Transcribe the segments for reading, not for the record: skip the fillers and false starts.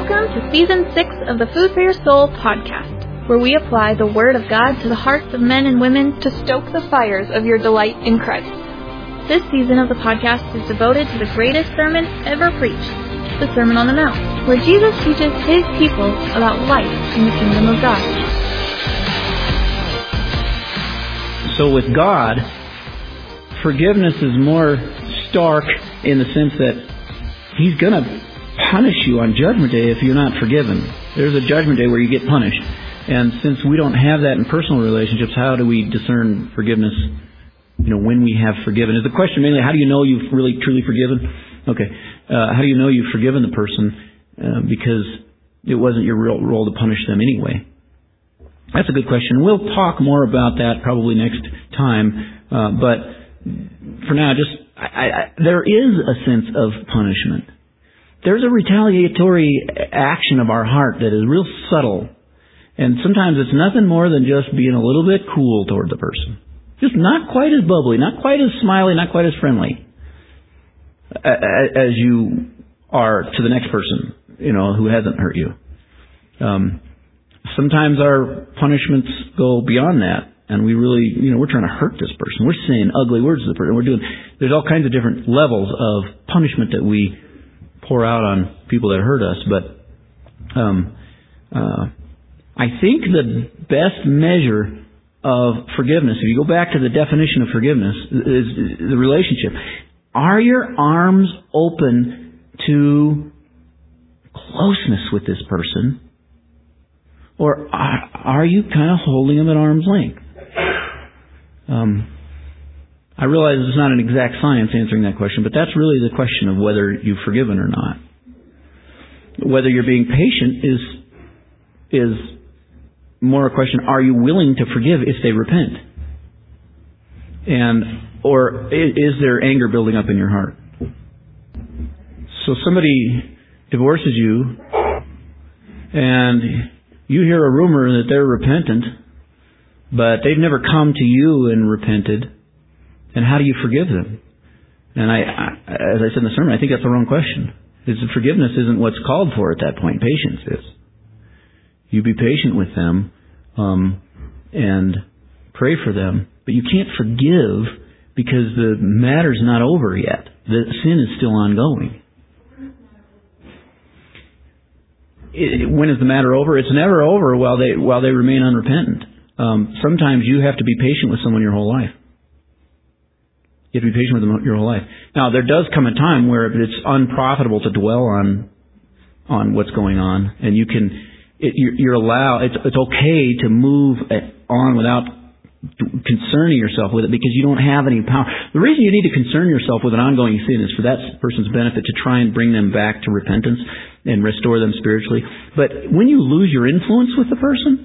Welcome to Season 6 of the Food for Your Soul podcast, where we apply the Word of God to the hearts of men and women to stoke the fires of your delight in Christ. This season of the podcast is devoted to the greatest sermon ever preached, the Sermon on the Mount, where Jesus teaches His people about life in the kingdom of God. So with God, forgiveness is more stark in the sense that He's going to punish you on Judgment Day if you're not forgiven. There's a Judgment Day where you get punished. And since we don't have that in personal relationships, how do we discern forgiveness, when we have forgiven? Is the question mainly, how do you know you've really, truly forgiven? Okay. How do you know you've forgiven the person? Because it wasn't your real role to punish them anyway. That's a good question. We'll talk more about that probably next time. But for now, there is a sense of punishment. There's a retaliatory action of our heart that is real subtle. And sometimes it's nothing more than just being a little bit cool toward the person. Just not quite as bubbly, not quite as smiley, not quite as friendly as you are to the next person, who hasn't hurt you. Sometimes our punishments go beyond that. And we really, we're trying to hurt this person. We're saying ugly words to the person. There's all kinds of different levels of punishment that we pour out on people that hurt us. But I think the best measure of forgiveness, if you go back to the definition of forgiveness, is the relationship. Are your arms open to closeness with this person? Or are you kind of holding them at arm's length? I realize it's not an exact science answering that question, but that's really the question of whether you've forgiven or not. Whether you're being patient is more a question, are you willing to forgive if they repent? Or is there anger building up in your heart? So somebody divorces you, and you hear a rumor that they're repentant, but they've never come to you and repented. And how do you forgive them? And as I said in the sermon, I think that's the wrong question. Forgiveness isn't what's called for at that point. Patience is. You be patient with them and pray for them. But you can't forgive because the matter's not over yet. The sin is still ongoing. When is the matter over? It's never over while they remain unrepentant. Sometimes you have to be patient with someone your whole life. You have to be patient with them your whole life. Now, there does come a time where it's unprofitable to dwell on what's going on, and you're allowed. It's okay to move on without concerning yourself with it because you don't have any power. The reason you need to concern yourself with an ongoing sin is for that person's benefit, to try and bring them back to repentance and restore them spiritually. But when you lose your influence with the person,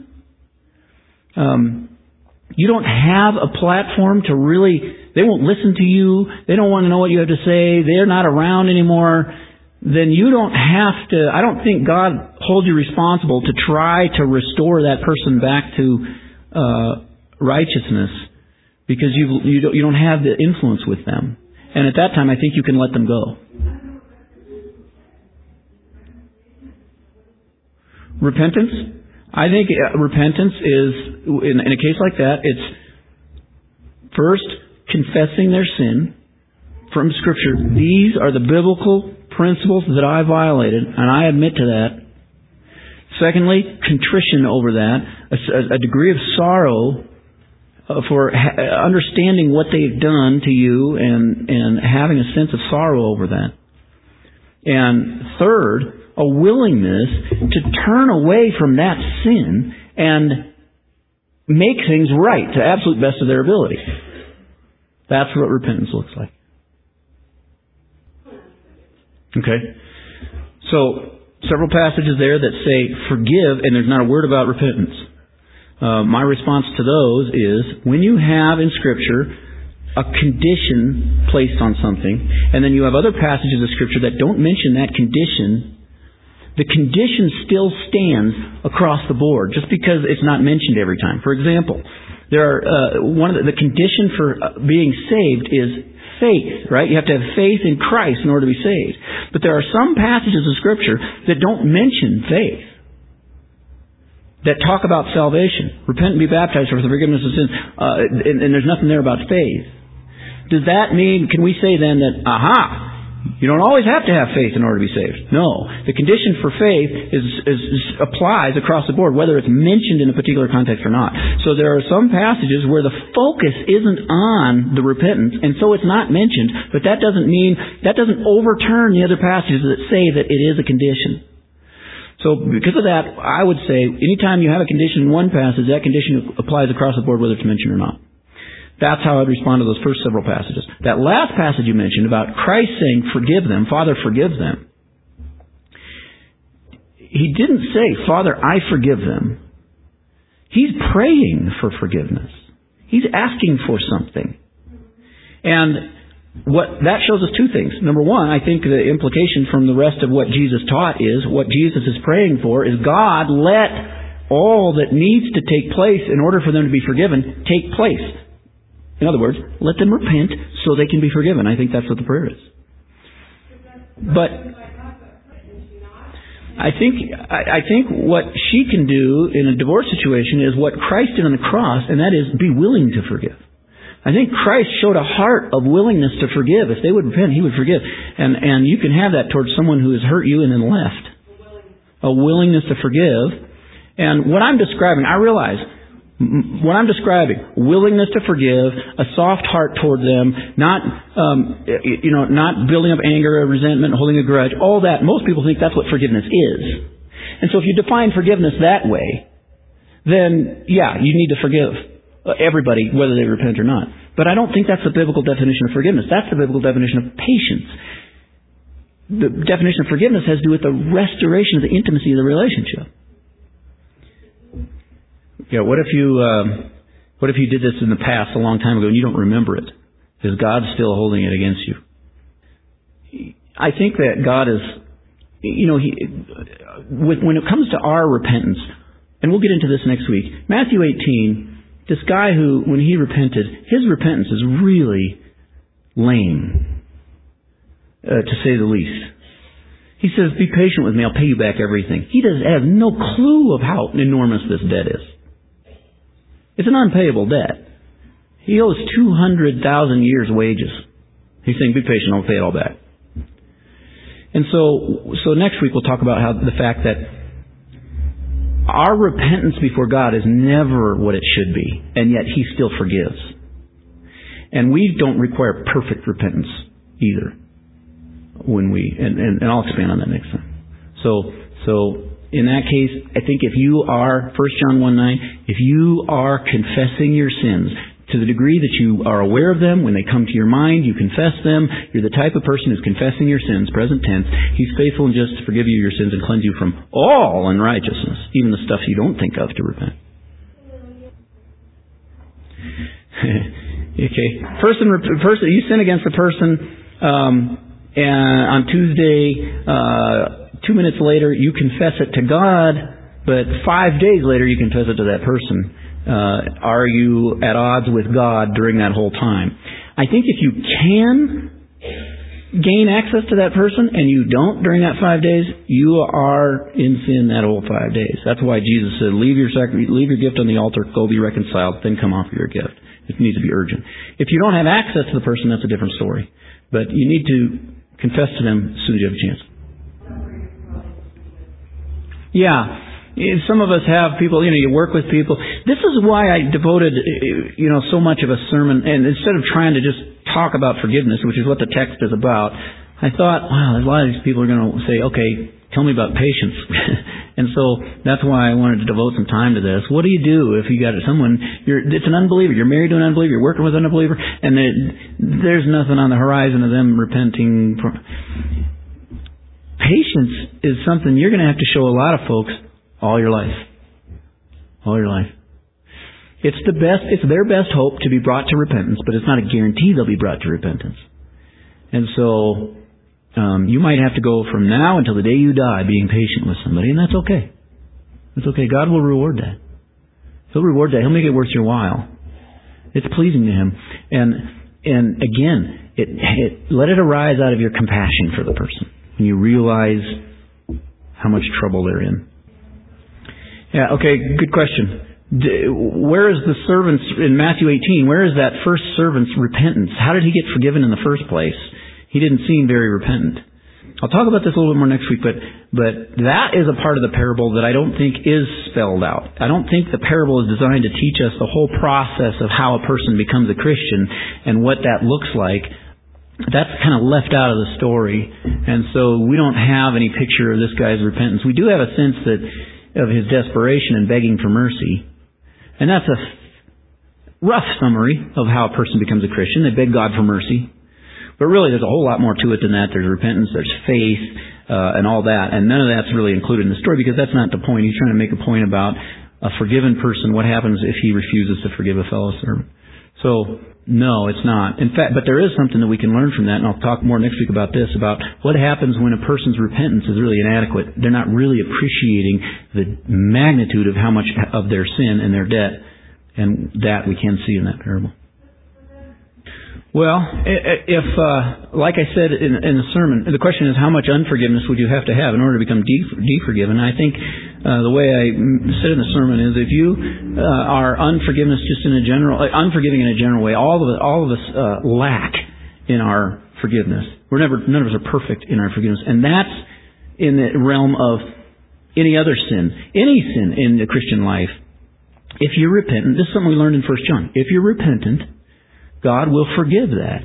you don't have a platform to really, they won't listen to you, they don't want to know what you have to say, they're not around anymore, then you don't have to, I don't think God holds you responsible to try to restore that person back to righteousness because you don't have the influence with them. And at that time, I think you can let them go. Repentance? I think repentance is, in a case like that, it's first confessing their sin from Scripture. These are the biblical principles that I violated, and I admit to that. Secondly, contrition over that, a degree of sorrow for understanding what they've done to you and having a sense of sorrow over that. And third, a willingness to turn away from that sin and make things right to the absolute best of their ability. That's what repentance looks like. Okay? So, several passages there that say forgive, and there's not a word about repentance. My response to those is, when you have in Scripture a condition placed on something, and then you have other passages of Scripture that don't mention that condition, the condition still stands across the board, just because it's not mentioned every time. For example, there are one of the condition for being saved is faith, right? You have to have faith in Christ in order to be saved. But there are some passages of Scripture that don't mention faith, that talk about salvation. Repent and be baptized for the forgiveness of sins. And there's nothing there about faith. Does that mean, can we say then that, you don't always have to have faith in order to be saved? No. The condition for faith applies across the board, whether it's mentioned in a particular context or not. So there are some passages where the focus isn't on the repentance, and so it's not mentioned, but that doesn't overturn the other passages that say that it is a condition. So because of that, I would say anytime you have a condition in one passage, that condition applies across the board whether it's mentioned or not. That's how I'd respond to those first several passages. That last passage you mentioned about Christ saying, forgive them, Father, forgive them. He didn't say, Father, I forgive them. He's praying for forgiveness. He's asking for something. And what that shows us two things. Number one, I think the implication from the rest of what Jesus taught is, what Jesus is praying for is God let all that needs to take place in order for them to be forgiven take place. In other words, let them repent so they can be forgiven. I think that's what the prayer is. But I think what she can do in a divorce situation is what Christ did on the cross, and that is be willing to forgive. I think Christ showed a heart of willingness to forgive. If they would repent, He would forgive. And you can have that towards someone who has hurt you and then left. A willingness to forgive. And what I'm describing, I realize, what I'm describing, willingness to forgive, a soft heart toward them, not building up anger, resentment, holding a grudge, all that. Most people think that's what forgiveness is. And so if you define forgiveness that way, then, you need to forgive everybody, whether they repent or not. But I don't think that's the biblical definition of forgiveness. That's the biblical definition of patience. The definition of forgiveness has to do with the restoration of the intimacy of the relationship. What if you did this in the past a long time ago and you don't remember it? Is God still holding it against you? I think that God is, when it comes to our repentance, and we'll get into this next week, Matthew 18, this guy who, when he repented, his repentance is really lame, to say the least. He says, be patient with me, I'll pay you back everything. He has no clue of how enormous this debt is. It's an unpayable debt. He owes 200,000 years' wages. He's saying, be patient, I'll pay it all back. And so next week we'll talk about how the fact that our repentance before God is never what it should be, and yet He still forgives. And we don't require perfect repentance either. And I'll expand on that next time. So in that case, I think if you are, 1 John 1:9, if you are confessing your sins to the degree that you are aware of them, when they come to your mind, you confess them, you're the type of person who's confessing your sins, present tense, He's faithful and just to forgive you your sins and cleanse you from all unrighteousness, even the stuff you don't think of to repent. Okay. Person, you sin against a person, and on Tuesday, 2 minutes later, you confess it to God, but 5 days later, you confess it to that person. Are you at odds with God during that whole time? I think if you can gain access to that person and you don't during that 5 days, you are in sin that whole 5 days. That's why Jesus said, leave your gift on the altar, go be reconciled, then come offer your gift. It needs to be urgent. If you don't have access to the person, that's a different story. But you need to confess to them as soon as you have a chance. Yeah. Some of us have people, you work with people. This is why I devoted, so much of a sermon, and instead of trying to just talk about forgiveness, which is what the text is about, I thought, wow, a lot of these people are going to say, okay, tell me about patience. And so that's why I wanted to devote some time to this. What do you do if you got someone, it's an unbeliever, you're married to an unbeliever, you're working with an unbeliever, and there's nothing on the horizon of them repenting. Patience is something you're going to have to show a lot of folks all your life. All your life. It's their best hope to be brought to repentance, but it's not a guarantee they'll be brought to repentance. And so, you might have to go from now until the day you die being patient with somebody, and that's okay. It's okay. God will reward that. He'll reward that. He'll make it worth your while. It's pleasing to Him. And again, let it arise out of your compassion for the person. And you realize how much trouble they're in. Yeah, okay, good question. Where is the servant's, in Matthew 18, where is that first servant's repentance? How did he get forgiven in the first place? He didn't seem very repentant. I'll talk about this a little bit more next week, but that is a part of the parable that I don't think is spelled out. I don't think the parable is designed to teach us the whole process of how a person becomes a Christian and what that looks like. That's kind of left out of the story, and so we don't have any picture of this guy's repentance. We do have a sense of his desperation and begging for mercy, and that's a rough summary of how a person becomes a Christian. They beg God for mercy. But really, there's a whole lot more to it than that. There's repentance, there's faith, and all that. And none of that's really included in the story because that's not the point. He's trying to make a point about a forgiven person. What happens if he refuses to forgive a fellow servant? So, no, it's not. In fact, but there is something that we can learn from that, and I'll talk more next week about this, about what happens when a person's repentance is really inadequate. They're not really appreciating the magnitude of how much of their sin and their debt, and that we can see in that parable. Well, if, like I said in the sermon, the question is how much unforgiveness would you have to have in order to become de-forgiven? I think the way I said in the sermon is if you are unforgiving in a general way, all of us lack in our forgiveness. None of us are perfect in our forgiveness, and that's in the realm of any other sin, any sin in the Christian life. If you're repentant, this is something we learned in 1 John. If you're repentant, God will forgive that,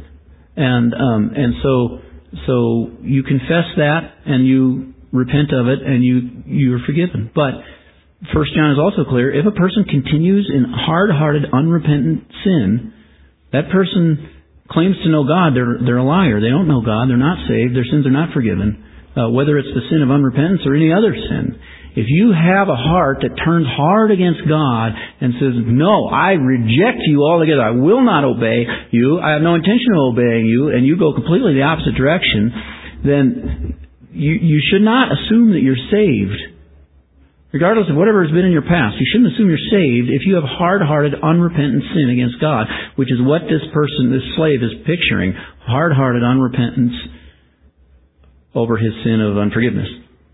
and so you confess that and you repent of it and you are forgiven. But 1 John is also clear: if a person continues in hard-hearted, unrepentant sin, that person claims to know God. They're a liar. They don't know God. They're not saved. Their sins are not forgiven, whether it's the sin of unrepentance or any other sin. If you have a heart that turns hard against God and says, no, I reject you altogether, I will not obey you, I have no intention of obeying you, and you go completely the opposite direction, then you should not assume that you're saved. Regardless of whatever has been in your past, you shouldn't assume you're saved if you have hard-hearted, unrepentant sin against God, which is what this slave is picturing, hard-hearted unrepentance over his sin of unforgiveness.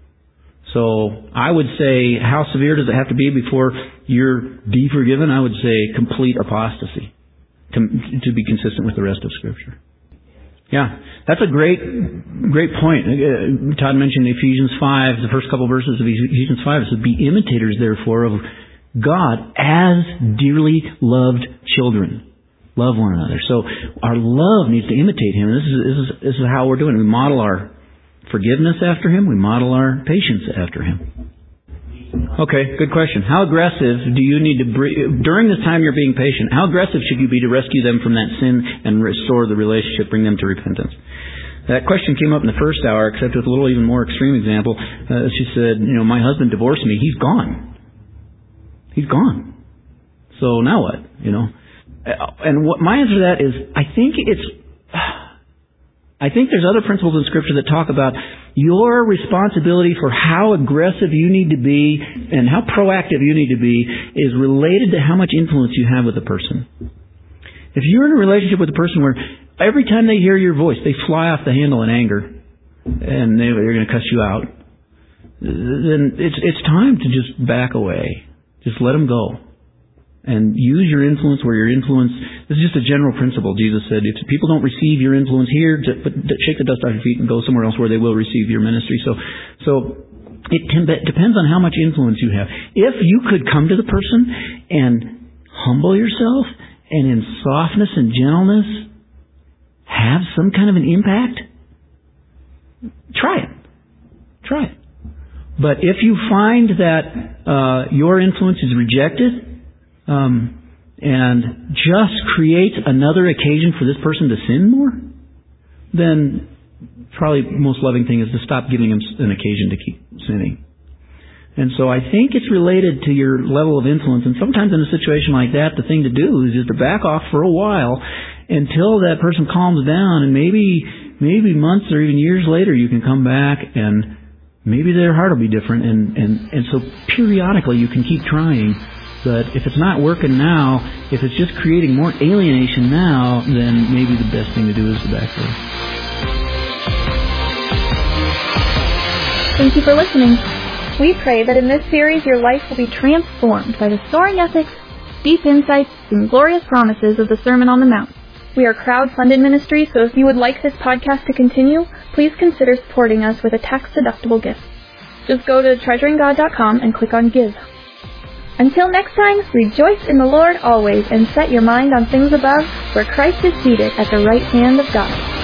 So I would say, how severe does it have to be before you're de-forgiven? I would say complete apostasy to be consistent with the rest of Scripture. Yeah, that's a great point. Todd mentioned Ephesians 5, the first couple verses of Ephesians 5. It says, be imitators, therefore, of God as dearly loved children. Love one another. So our love needs to imitate Him. This is how we're doing it. We model our forgiveness after Him. We model our patience after Him. Okay, good question. How aggressive do you need to during this time you're being patient, how aggressive should you be to rescue them from that sin and restore the relationship, bring them to repentance? That question came up in the first hour, except with a little even more extreme example. She said, my husband divorced me. He's gone. He's gone. So now what? And what my answer to that is, I think there's other principles in Scripture that talk about your responsibility for how aggressive you need to be and how proactive you need to be is related to how much influence you have with a person. If you're in a relationship with a person where every time they hear your voice, they fly off the handle in anger and they're going to cuss you out, then it's time to just back away. Just let them go. And use your influence where your influence... This is just a general principle. Jesus said, if people don't receive your influence here, shake the dust off your feet and go somewhere else where they will receive your ministry. So it depends on how much influence you have. If you could come to the person and humble yourself and in softness and gentleness have some kind of an impact, try it. Try it. But if you find that your influence is rejected, and just creates another occasion for this person to sin more, then probably the most loving thing is to stop giving him an occasion to keep sinning. And so I think it's related to your level of influence. And sometimes in a situation like that, the thing to do is just to back off for a while until that person calms down, and maybe months or even years later you can come back and maybe their heart will be different. And so periodically you can keep trying But if it's not working now, if it's just creating more alienation now, then maybe the best thing to do is to back away. Thank you for listening. We pray that in this series your life will be transformed by the soaring ethics, deep insights, and glorious promises of the Sermon on the Mount. We are crowd-funded ministry, so if you would like this podcast to continue, please consider supporting us with a tax-deductible gift. Just go to treasuringgod.com and click on Give. Until next time, rejoice in the Lord always and set your mind on things above, where Christ is seated at the right hand of God.